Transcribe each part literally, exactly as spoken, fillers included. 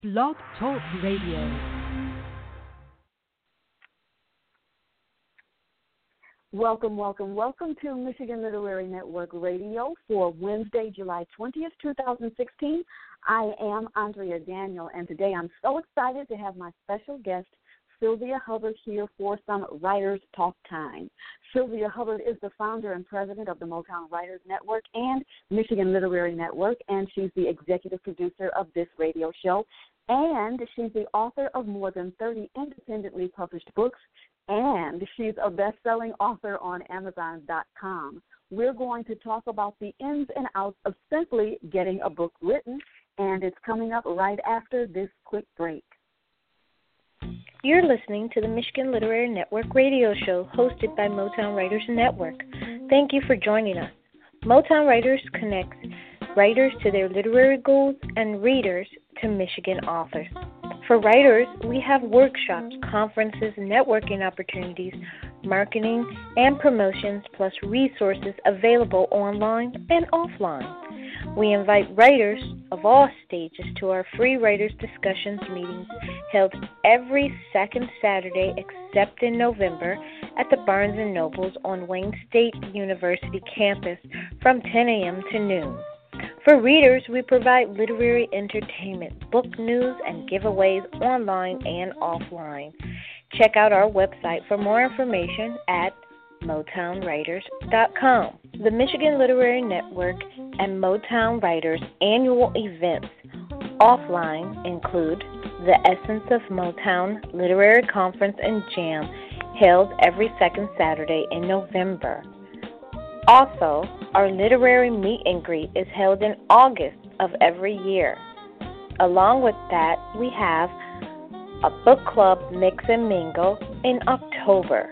Blog Talk Radio. Welcome, welcome, welcome to Michigan Literary Network Radio for Wednesday, July twentieth, twenty sixteen. I am Andrea Daniel, and today I'm so excited to have my special guest, Sylvia Hubbard, here for some Writers Talk Time. Sylvia Hubbard is the founder and president of the Motown Writers Network and Michigan Literary Network, and she's the executive producer of this radio show. And she's the author of more than thirty independently published books, and she's a best-selling author on Amazon dot com. We're going to talk about the ins and outs of simply getting a book written, and it's coming up right after this quick break. You're listening to the Michigan Literary Network radio show hosted by Motown Writers Network. Thank you for joining us. Motown Writers connects writers to their literary goals and readers to Michigan authors. For writers, we have workshops, conferences, networking opportunities, marketing, and promotions, plus resources available online and offline. We invite writers of all stages to our free Writers Discussions meetings held every second Saturday except in November at the Barnes and Nobles on Wayne State University campus from ten a.m. to noon. For readers, we provide literary entertainment, book news, and giveaways online and offline. Check out our website for more information at motown writers dot com. The Michigan Literary Network and Motown Writers annual events offline include the Essence of Motown Literary Conference and Jam held every second Saturday in November. Also, our literary meet and greet is held in August of every year. Along with that, we have a book club mix and mingle in October.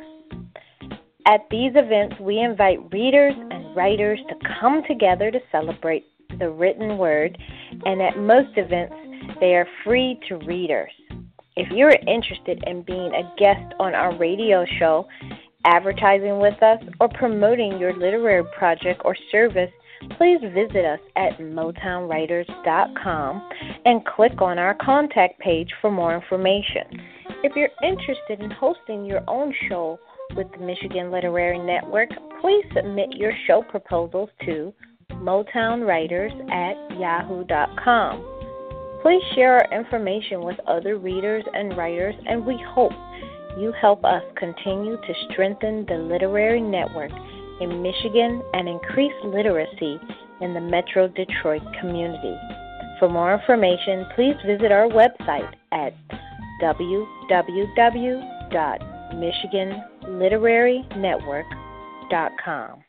At these events, we invite readers and writers to come together to celebrate the written word, and at most events, they are free to readers. If you're interested in being a guest on our radio show, advertising with us, or promoting your literary project or service, please visit us at motown writers dot com and click on our contact page for more information. If you're interested in hosting your own show with the Michigan Literary Network, please submit your show proposals to motownwriters at yahoo dot com. Please share our information with other readers and writers, and we hope you help us continue to strengthen the literary network in Michigan and increase literacy in the Metro Detroit community. For more information, please visit our website at w w w dot michigan literary network dot com.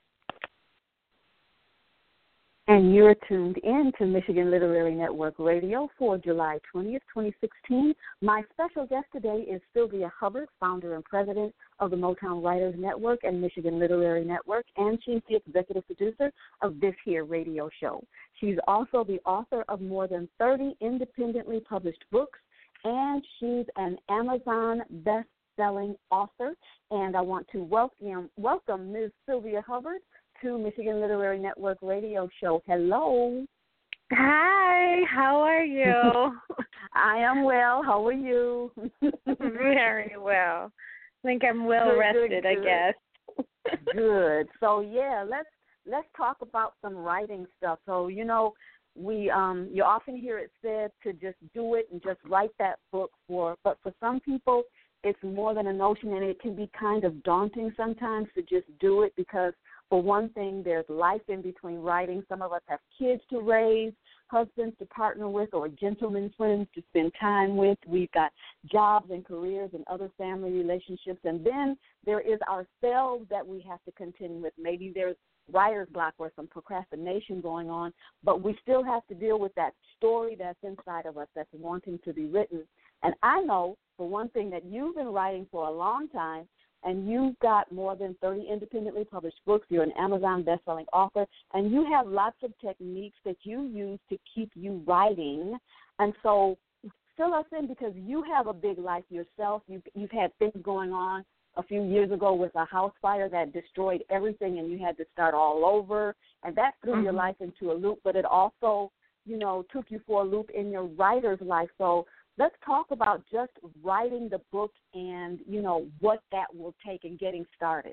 And you're tuned in to Michigan Literary Network Radio for July twentieth, twenty sixteen. My special guest today is Sylvia Hubbard, founder and president of the Motown Writers Network and Michigan Literary Network, and she's the executive producer of this here radio show. She's also the author of more than thirty independently published books, and she's an Amazon best-selling author. And I want to welcome, welcome Miz Sylvia Hubbard to Michigan Literary Network radio show. Hello. Hi, how are you? I am well. How are you? Very well. I think I'm well good, rested, good, I good. guess. Good. So yeah, let's let's talk about some writing stuff. So, you know, we um you often hear it said to just do it and just write that book for but for some people it's more than a notion, and it can be kind of daunting sometimes to just do it because, for one thing, there's life in between writing. Some of us have kids to raise, husbands to partner with, or gentlemen friends to spend time with. We've got jobs and careers and other family relationships. And then there is ourselves that we have to contend with. Maybe there's writer's block or some procrastination going on, but we still have to deal with that story that's inside of us that's wanting to be written. And I know, for one thing, that you've been writing for a long time, and you've got more than thirty independently published books. You're an Amazon best-selling author, and you have lots of techniques that you use to keep you writing. And so fill us in, because you have a big life yourself. You've, you've had things going on a few years ago with a house fire that destroyed everything, and you had to start all over, and that threw mm-hmm. your life into a loop, but it also you know, took you for a loop in your writer's life. So let's talk about just writing the book and, you know, what that will take in getting started.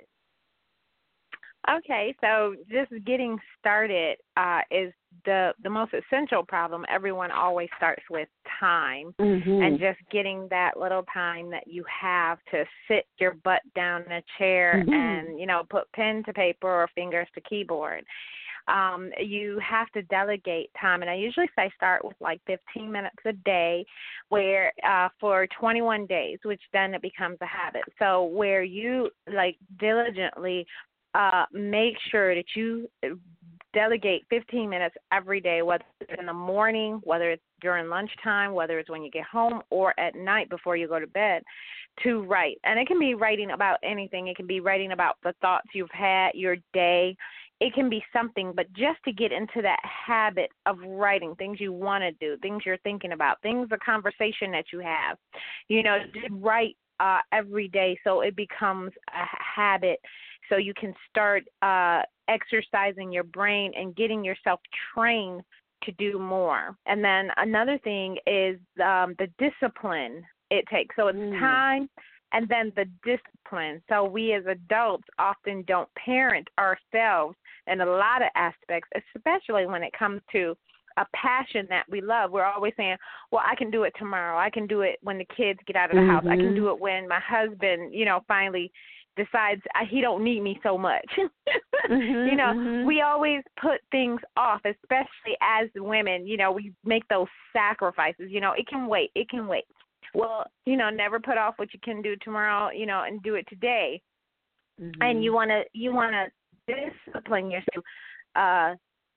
Okay, so just getting started uh, is the the most essential problem. Everyone always starts with time, mm-hmm. and just getting that little time that you have to sit your butt down in a chair mm-hmm. and, you know, put pen to paper or fingers to keyboard. Um, you have to delegate time, and I usually say start with like fifteen minutes a day, where uh, for twenty-one days, which then it becomes a habit. So where you like diligently uh, make sure that you delegate fifteen minutes every day, whether it's in the morning, whether it's during lunchtime, whether it's when you get home, or at night before you go to bed, to write. And it can be writing about anything. It can be writing about the thoughts you've had, your day. It can be something, but just to get into that habit of writing, things you want to do, things you're thinking about, things, the conversation that you have, you know, just write uh, every day so it becomes a habit, so you can start uh, exercising your brain and getting yourself trained to do more. And then another thing is um, the discipline it takes. So it's mm. time and then the discipline. So we as adults often don't parent ourselves in a lot of aspects, especially when it comes to a passion that we love. We're always saying, well, I can do it tomorrow. I can do it when the kids get out of the mm-hmm. house. I can do it when my husband, you know, finally decides he don't need me so much. mm-hmm, you know, mm-hmm. we always put things off, especially as women. You know, we make those sacrifices. You know, it can wait. It can wait. Well, you know, never put off what you can do tomorrow, you know, and do it today. Mm-hmm. And you want to you want to discipline yourself, uh,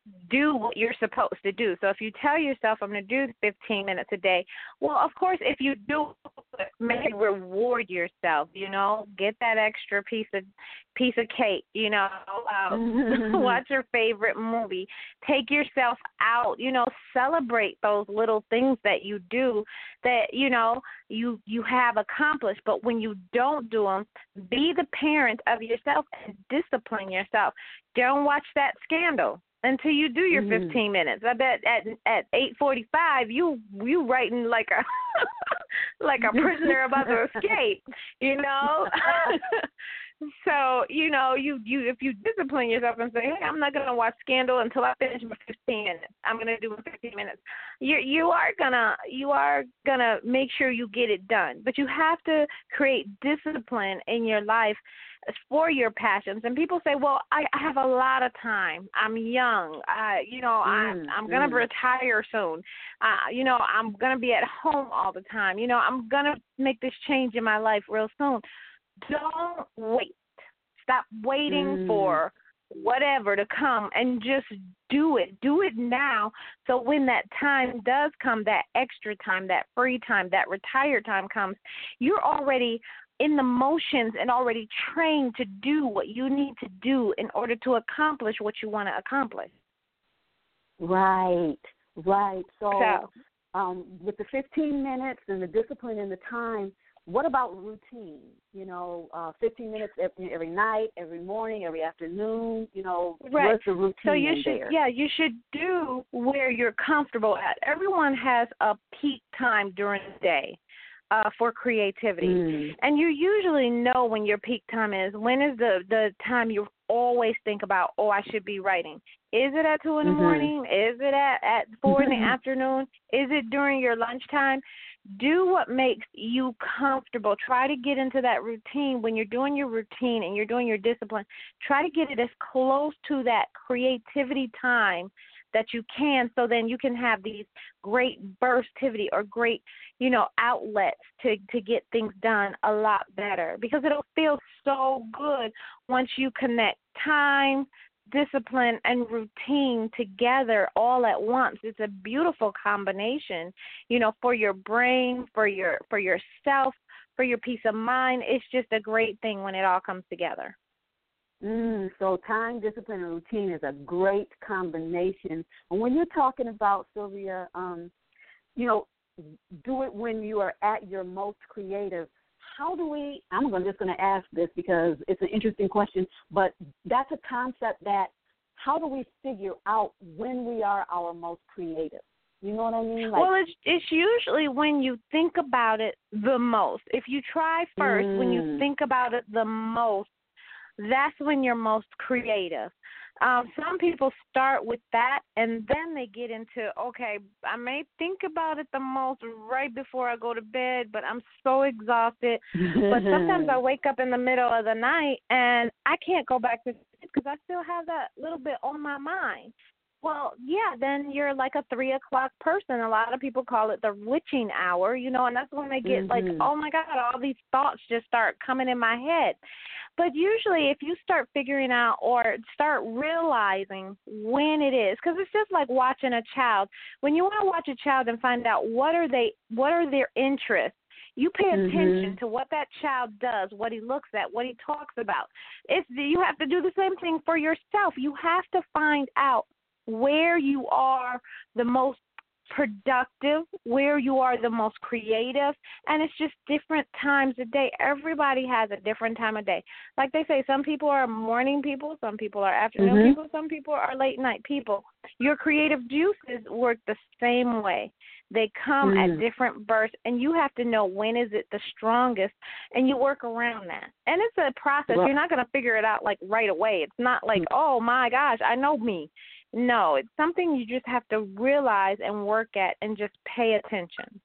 do what you're supposed to do. So if you tell yourself, I'm going to do fifteen minutes a day, well, of course, if you do, maybe reward yourself, you know, get that extra piece of piece of cake, you know, uh, watch your favorite movie, take yourself out, you know, celebrate those little things that you do that, you know, you, you have accomplished. But when you don't do them, be the parent of yourself and discipline yourself. Don't watch that Scandal until you do your mm-hmm. fifteen minutes. I bet at at eight forty-five you you writing like a like a prisoner about to escape, you know. So, you know, you, you if you discipline yourself and say, hey, I'm not going to watch Scandal until I finish my fifteen minutes. I'm going to do it fifteen minutes. You you are gonna you are gonna make sure you get it done. But you have to create discipline in your life for your passions. And people say, well, I, I have a lot of time. I'm young. Uh, you know, mm, I, I'm going to mm. retire soon. Uh, you know, I'm going to be at home all the time. You know, I'm going to make this change in my life real soon. Don't wait. Stop waiting mm. for whatever to come and just do it. Do it now. So when that time does come, that extra time, that free time, that retired time comes, you're already in the motions and already trained to do what you need to do in order to accomplish what you want to accomplish. Right, right. So, so um, with the fifteen minutes and the discipline and the time, what about routine? You know, uh, fifteen minutes every, every night, every morning, every afternoon. You know, right. what's the routine So you in should, there? yeah, you should do where you're comfortable at. Everyone has a peak time during the day uh, for creativity, mm. and you usually know when your peak time is. When is the the time you always think about? Oh, I should be writing. Is it at two in the mm-hmm. morning? Is it at at four in the afternoon? Is it during your lunchtime? Do what makes you comfortable. Try to get into that routine. When you're doing your routine and you're doing your discipline, try to get it as close to that creativity time that you can, so then you can have these great burstivity or great, you know, outlets to, to get things done a lot better, because it'll feel so good once you connect time, discipline, and routine together all at once. It's a beautiful combination, you know, for your brain, for your for yourself, for your peace of mind. It's just a great thing when it all comes together. Mm, so time, discipline, and routine is a great combination. And when you're talking about, Sylvia, um, you know, do it when you are at your most creative. How do we, I'm just going to ask this because it's an interesting question, but that's a concept that how do we figure out when we are our most creative? You know what I mean? Like, well, it's it's usually when you think about it the most. If you try first, mm. when you think about it the most, that's when you're most creative. Um, some people start with that, and then they get into, okay, I may think about it the most right before I go to bed, but I'm so exhausted. But sometimes I wake up in the middle of the night, and I can't go back to sleep because I still have that little bit on my mind. Well, yeah, then you're like a three o'clock person. A lot of people call it the witching hour, you know, and that's when they get mm-hmm. like, oh, my God, all these thoughts just start coming in my head. But usually if you start figuring out or start realizing when it is, because it's just like watching a child. When you want to watch a child and find out what are they, what are their interests, you pay attention mm-hmm. to what that child does, what he looks at, what he talks about. It's, you have to do the same thing for yourself. You have to find out where you are the most productive, where you are the most creative, and it's just different times a day. Everybody has a different time of day. Like they say, some people are morning people, some people are afternoon mm-hmm. people, some people are late night people. Your creative juices work the same way. They come mm. at different bursts, and you have to know when is it the strongest, and you work around that. And it's a process. Well, you're not going to figure it out like right away. It's not like, oh, my gosh, I know me. No, it's something you just have to realize and work at and just pay attention.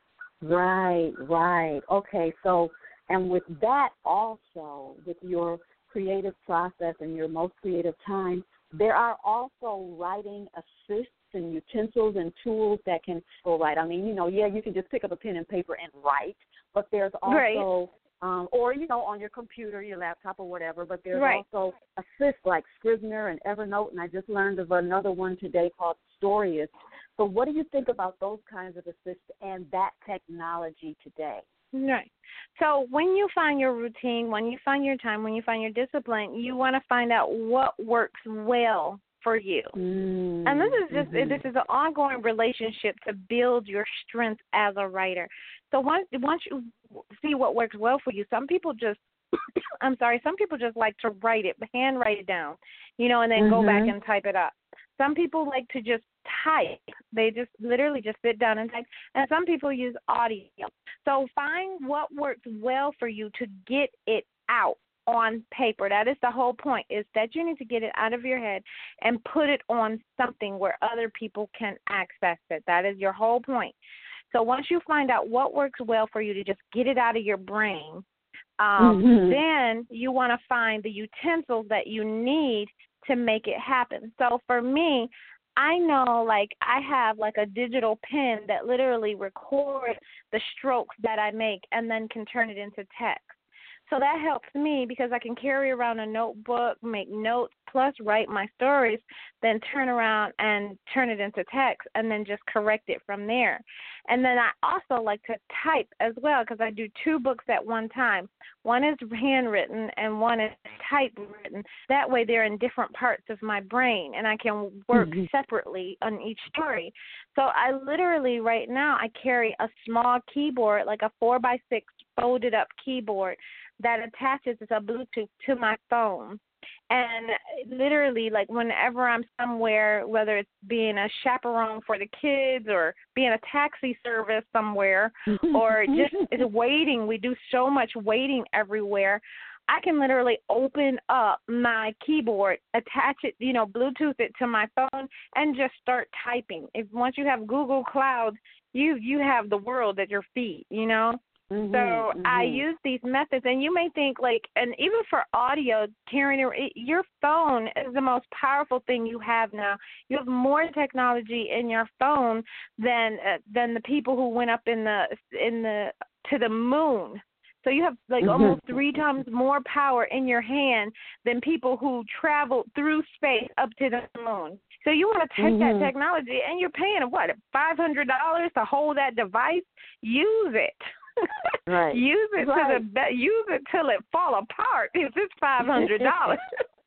Right, right. Okay, so, and with that also, with your creative process and your most creative time, there are also writing assists and utensils and tools that can go right. I mean, you know, yeah, you can just pick up a pen and paper and write, but there's also... Right. Um, or, you know, on your computer, your laptop or whatever, but there's right. also assists like Scrivener and Evernote, and I just learned of another one today called Storyist. So what do you think about those kinds of assists and that technology today? Right. So when you find your routine, when you find your time, when you find your discipline, you want to find out what works well for you. Mm-hmm. And this is just mm-hmm. this is an ongoing relationship to build your strength as a writer. So once once you see what works well for you, some people just I'm sorry, some people just like to write it, hand write it down, you know, and then mm-hmm. go back and type it up. Some people like to just type. They just literally just sit down and type. And some people use audio. So find what works well for you to get it out on paper. That is the whole point, is that you need to get it out of your head and put it on something where other people can access it. That is your whole point. So once you find out what works well for you to just get it out of your brain, um, mm-hmm. then you want to find the utensils that you need to make it happen. So for me, I know, like, I have, like, a digital pen that literally records the strokes that I make and then can turn it into text. So that helps me because I can carry around a notebook, make notes, plus write my stories, then turn around and turn it into text and then just correct it from there. And then I also like to type as well because I do two books at one time. One is handwritten and one is typewritten. That way they're in different parts of my brain and I can work mm-hmm. separately on each story. So I literally right now I carry a small keyboard, like a four by six folded up keyboard that attaches as a Bluetooth to my phone. And literally, like, whenever I'm somewhere, whether it's being a chaperone for the kids or being a taxi service somewhere or just waiting, we do so much waiting everywhere, I can literally open up my keyboard, attach it, you know, Bluetooth it to my phone, and just start typing. If once you have Google Cloud, you you have the world at your feet, you know. Mm-hmm, so mm-hmm. I use these methods, and you may think, like, and even for audio, carrying your phone is the most powerful thing you have now. You have more technology in your phone than uh, than the people who went up in the in the to the moon. So you have like mm-hmm. almost three times more power in your hand than people who traveled through space up to the moon. So you want to take mm-hmm. that technology, and you're paying what five hundred dollars to hold that device. Use it. Right. Use it right. to the be- use it till it fall apart. If it's five hundred dollars,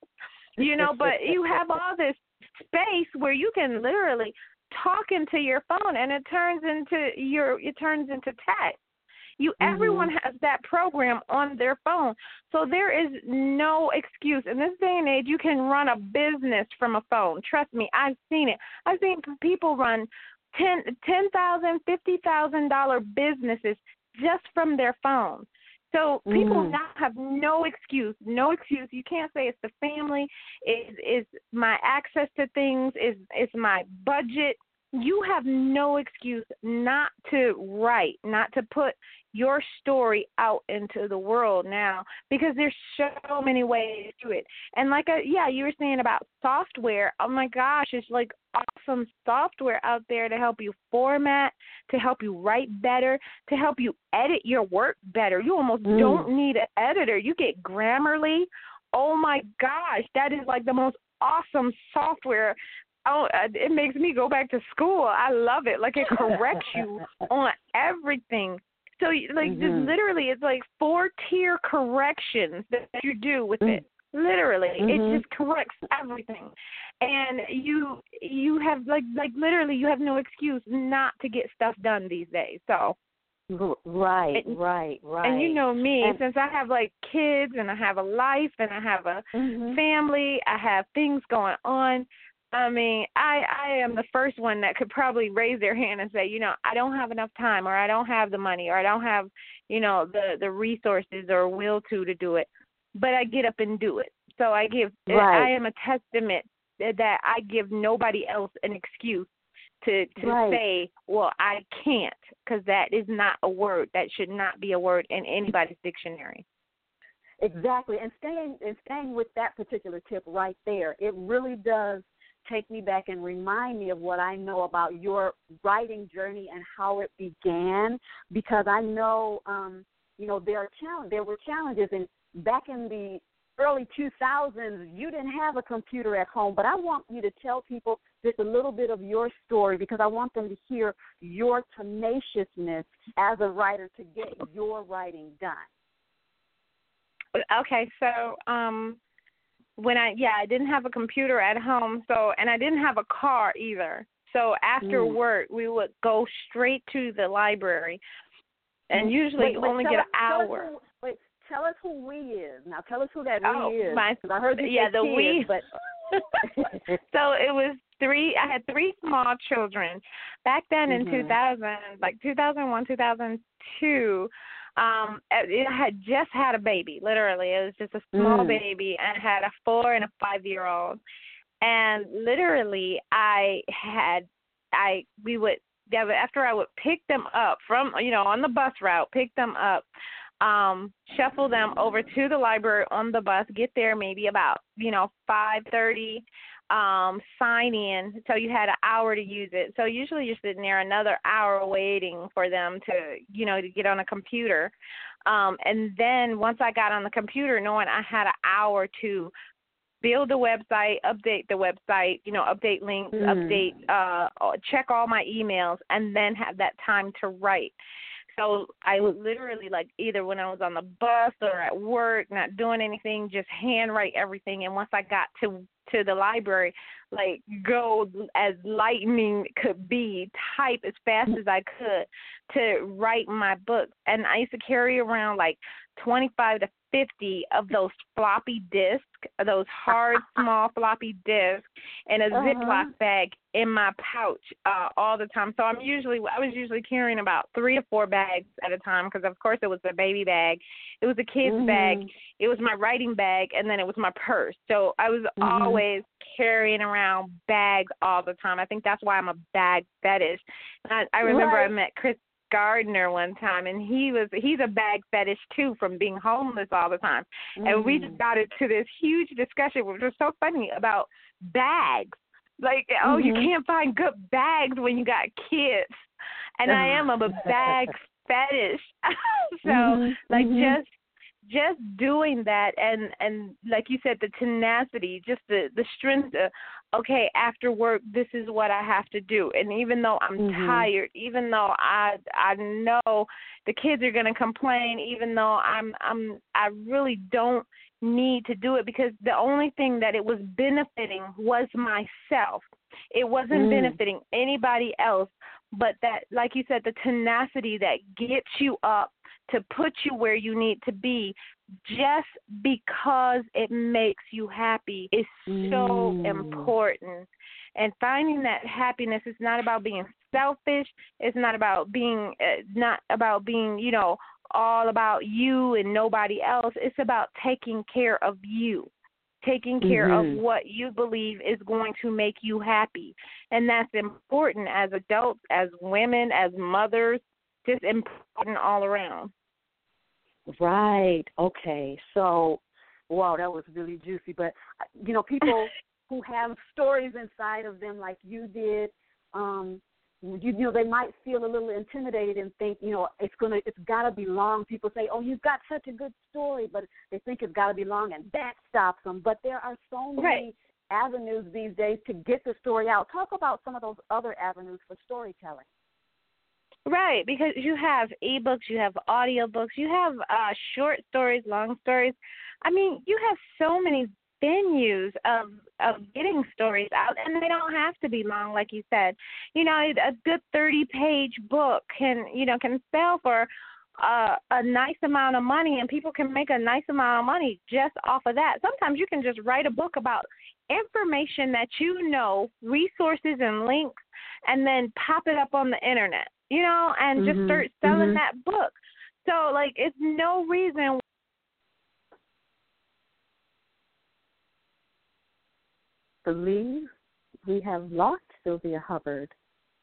you know. But you have all this space where you can literally talk into your phone, and it turns into your it turns into text. You mm-hmm. everyone has that program on their phone. So there is no excuse. In this day and age, you can run a business from a phone. Trust me, I've seen it. I've seen people run ten ten thousand, fifty thousand dollar businesses just from their phone. So people mm. now have no excuse, no excuse. You can't say it's the family, is is my access to things, is is my budget. You have no excuse not to write, not to put your story out into the world now, because there's so many ways to it. And like, a, yeah, you were saying about software. Oh my gosh, it's like awesome software out there to help you format, to help you write better, to help you edit your work better. You almost mm. don't need an editor. You get Grammarly. Oh my gosh, that is like the most awesome software. Oh, it makes me go back to school. I love it. Like, it corrects you on everything. So, like, mm-hmm. just literally, it's like four-tier corrections that you do with it. Literally, mm-hmm. it just corrects everything. And you you have, like, like literally, you have no excuse not to get stuff done these days. So, right, and, right, right. And you know me, and, since I have, like, kids and I have a life and I have a mm-hmm. family, I have things going on. I mean, I, I am the first one that could probably raise their hand and say, you know, I don't have enough time, or I don't have the money, or I don't have, you know, the, the resources or will to to do it. But I get up and do it. So I give, right. I am a testament that I give nobody else an excuse to, to right. say, well, I can't, because that is not a word. That should not be a word in anybody's dictionary. Exactly. And staying, and staying with that particular tip right there, it really does take me back and remind me of what I know about your writing journey and how it began, because I know, um, you know, there are challenge, there were challenges, and back in the early two thousands, you didn't have a computer at home. But I want you to tell people just a little bit of your story, because I want them to hear your tenaciousness as a writer to get your writing done. Okay, so um, when I, yeah, I didn't have a computer at home, so, and I didn't have a car either. So after mm. work, we would go straight to the library, and usually wait, you wait, only tell get us, an hour. Tell us who, wait, tell us who we is. Now tell us who that oh, we is. My, I heard you yeah, say the kids, we. But so it was three, I had three small children. Back then mm-hmm. in two thousand, like two thousand one, two thousand two, um, it had just had a baby, literally. It was just a small mm. baby, and had a four and a five-year-old. And literally, I had, I, we would, after I would pick them up from, you know, on the bus route, pick them up, um, shuffle them over to the library on the bus, get there maybe about, you know, five thirty, um, sign in. So you had an hour to use it. So usually you're sitting there another hour waiting for them to, you know, to get on a computer. Um, and then once I got on the computer, knowing I had an hour to build a website, update the website, you know, update links, mm. update, uh, check all my emails, and then have that time to write. So I would literally, like, either when I was on the bus or at work, not doing anything, just handwrite everything. And once I got to to the library, like, go as lightning could be, type as fast as I could to write my book. And I used to carry around like twenty-five to fifty of those floppy disks, those hard, small floppy disks, in a uh-huh. Ziploc bag in my pouch uh, all the time. So I'm usually, I was usually carrying about three to four bags at a time, because of course it was a baby bag, it was a kid's mm-hmm. bag, it was my writing bag, and then it was my purse. So I was mm-hmm. always carrying around bags all the time. I think that's why I'm a bag fetish. I, I remember right. I met Chris Gardner one time, and he was he's a bag fetish too, from being homeless all the time. Mm. And we just got into this huge discussion, which was so funny, about bags. Like, mm-hmm. oh, you can't find good bags when you got kids. And I am a bag fetish. so mm-hmm. like mm-hmm. just just doing that, and and like you said, the tenacity, just the the strength to, okay, after work, this is what I have to do. And even though I'm mm-hmm. tired, even though I I know the kids are going to complain, even though I'm I'm I really don't need to do it, because the only thing that it was benefiting was myself. It wasn't mm. benefiting anybody else, but that, like you said, the tenacity that gets you up to put you where you need to be just because it makes you happy is so mm. important. And finding that happiness is not about being selfish. It's not about being uh, not about being, you know, all about you and nobody else. It's about taking care of you, taking care mm-hmm. of what you believe is going to make you happy. And that's important as adults, as women, as mothers, just important all around. Right. Okay. So, wow, that was really juicy. But, you know, people who have stories inside of them like you did, um, you, you know, they might feel a little intimidated and think, you know, it's gonna, it's got to be long. People say, oh, you've got such a good story, but they think it's got to be long, and that stops them. But there are so many right. avenues these days to get the story out. Talk about some of those other avenues for storytelling. Right, because you have ebooks, you have audiobooks, you have uh, short stories, long stories. I mean, you have so many venues of of getting stories out, and they don't have to be long, like you said. You know, a good thirty-page book can, you know, can sell for uh, a nice amount of money, and people can make a nice amount of money just off of that. Sometimes you can just write a book about information that you know, resources and links, and then pop it up on the internet, you know, and mm-hmm. just start selling mm-hmm. that book. So, like, it's no reason. Believe we have lost Sylvia Hubbard.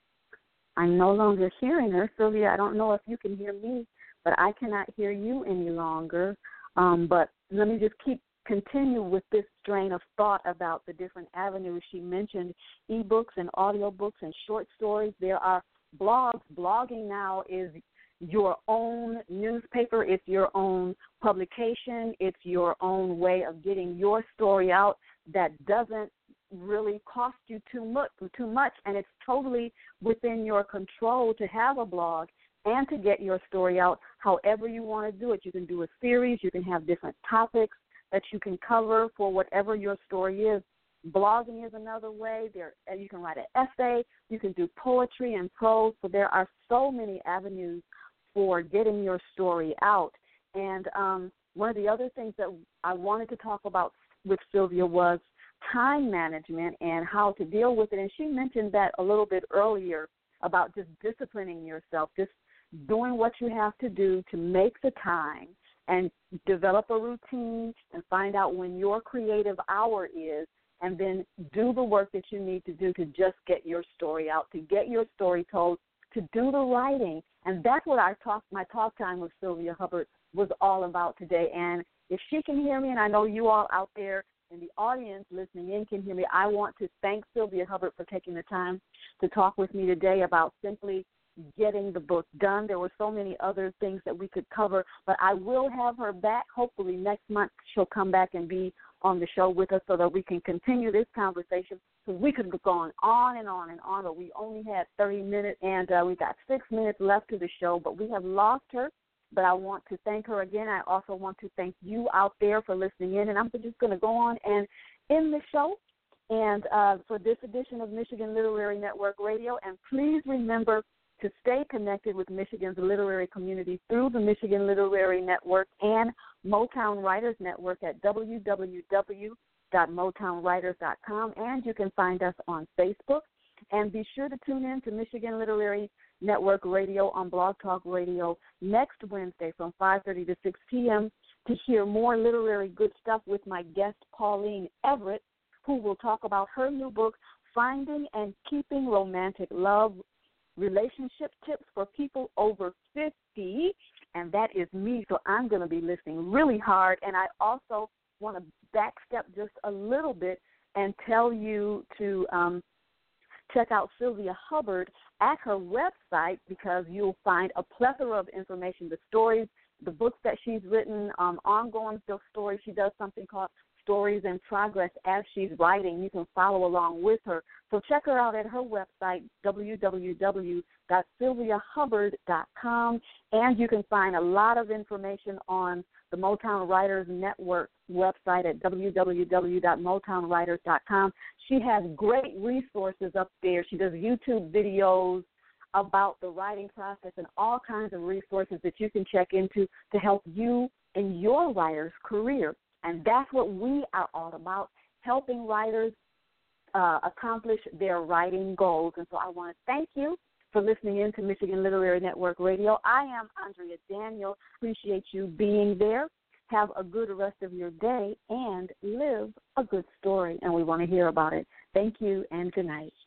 I'm no longer hearing her. Sylvia, I don't know if you can hear me, but I cannot hear you any longer. Um, but let me just keep continue with this strain of thought about the different avenues. She mentioned ebooks and audiobooks and short stories. There are blogs. Blogging now is your own newspaper. It's your own publication. It's your own way of getting your story out that doesn't really cost you too much, too much, and it's totally within your control to have a blog and to get your story out however you want to do it. You can do a series. You can have different topics that you can cover for whatever your story is. Blogging is another way. There, you can write an essay. You can do poetry and prose. So there are so many avenues for getting your story out. And um, one of the other things that I wanted to talk about with Sylvia was time management and how to deal with it. And she mentioned that a little bit earlier about just disciplining yourself, just doing what you have to do to make the time and develop a routine and find out when your creative hour is, and then do the work that you need to do to just get your story out, to get your story told, to do the writing. And that's what our talk, my talk time with Sylvia Hubbard was all about today. And if she can hear me, and I know you all out there in the audience listening in can hear me, I want to thank Sylvia Hubbard for taking the time to talk with me today about simply getting the book done. There were so many other things that we could cover, but I will have her back. Hopefully next month she'll come back and be on the show with us so that we can continue this conversation, because we could go on, on and on and on, but we only had thirty minutes, and uh, we got six minutes left to the show, but we have lost her. But I want to thank her again. I also want to thank you out there for listening in. And I'm just going to go on and end the show and uh, for this edition of Michigan Literary Network Radio. And please remember to stay connected with Michigan's literary community through the Michigan Literary Network and Motown Writers Network at w w w dot motown writers dot com. And you can find us on Facebook. And be sure to tune in to Michigan Literary Network Radio on Blog Talk Radio next Wednesday from five thirty to six p.m. to hear more literary good stuff with my guest, Pauline Everett, who will talk about her new book, Finding and Keeping Romantic Love, Relationship Tips for People Over fifty, and that is me, so I'm going to be listening really hard. And I also want to backstep just a little bit and tell you to um, check out Sylvia Hubbard at her website, because you'll find a plethora of information, the stories, the books that she's written, um, ongoing stories. She does something called Stories in Progress as she's writing. You can follow along with her. So check her out at her website, w w w dot sylvia hubbard dot com, and you can find a lot of information on the Motown Writers Network website at w w w dot motown writers dot com. She has great resources up there. She does YouTube videos. about the writing process and all kinds of resources that you can check into to help you in your writer's career. And that's what we are all about, helping writers uh, accomplish their writing goals. And so I want to thank you for listening in to Michigan Literary Network Radio. I am Andrea Daniel. Appreciate you being there. Have a good rest of your day and live a good story, and we want to hear about it. Thank you and good night.